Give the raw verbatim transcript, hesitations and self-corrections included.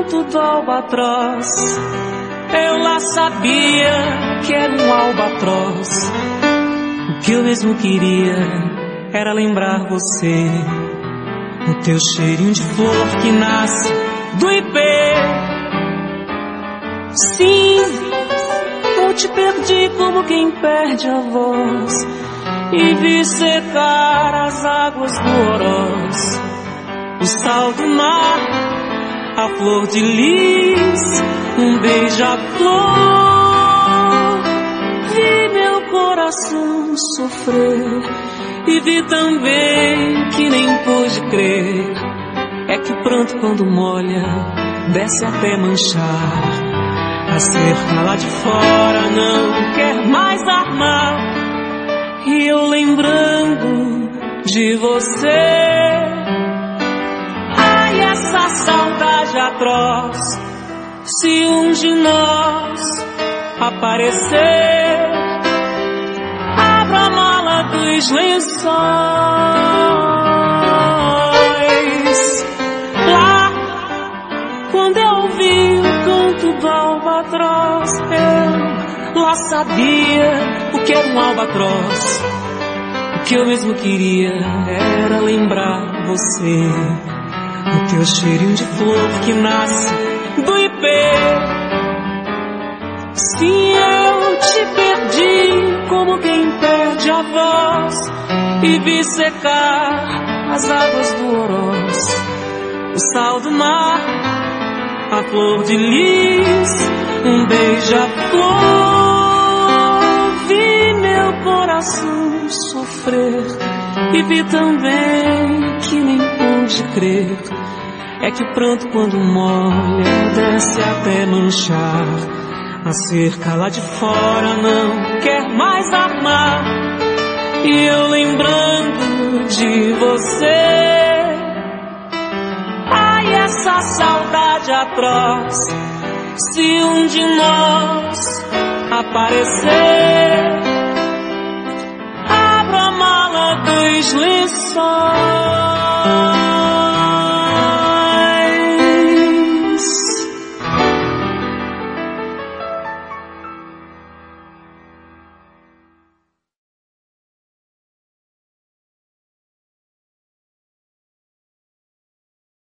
canto do albatroz. Eu lá sabia que era um albatroz. O que eu mesmo queria era lembrar você, o teu cheirinho de flor que nasce do ipê. Sim, eu te perdi como quem perde a voz e vi secar as águas do Oroz. O sal do mar, a flor de lis, um beija-flor. Vi meu coração sofrer e vi também que nem pude crer. É que o pranto quando molha desce até manchar. A cerca lá de fora não quer mais armar. E eu lembrando de você, ai, essa saudade atroz. Se um de nós aparecer, abra a mala dos lençóis. Lá, quando eu ouvi o canto do albatroz, eu lá sabia o que era um albatroz. O que eu mesmo queria era lembrar você, o teu cheirinho de flor que nasce do ipê. Sim, eu te perdi como quem perde a voz e vi secar as águas do Oroz. O sal do mar, a flor de lis, um beija-flor. Vi meu coração sofrer e vi também que nem pude crer. É que o pranto quando molha desce até manchar. A cerca lá de fora não quer mais armar. E eu lembrando de você, ai, essa saudade atroz. Se um de nós aparecer, abra a mala dos lençóis.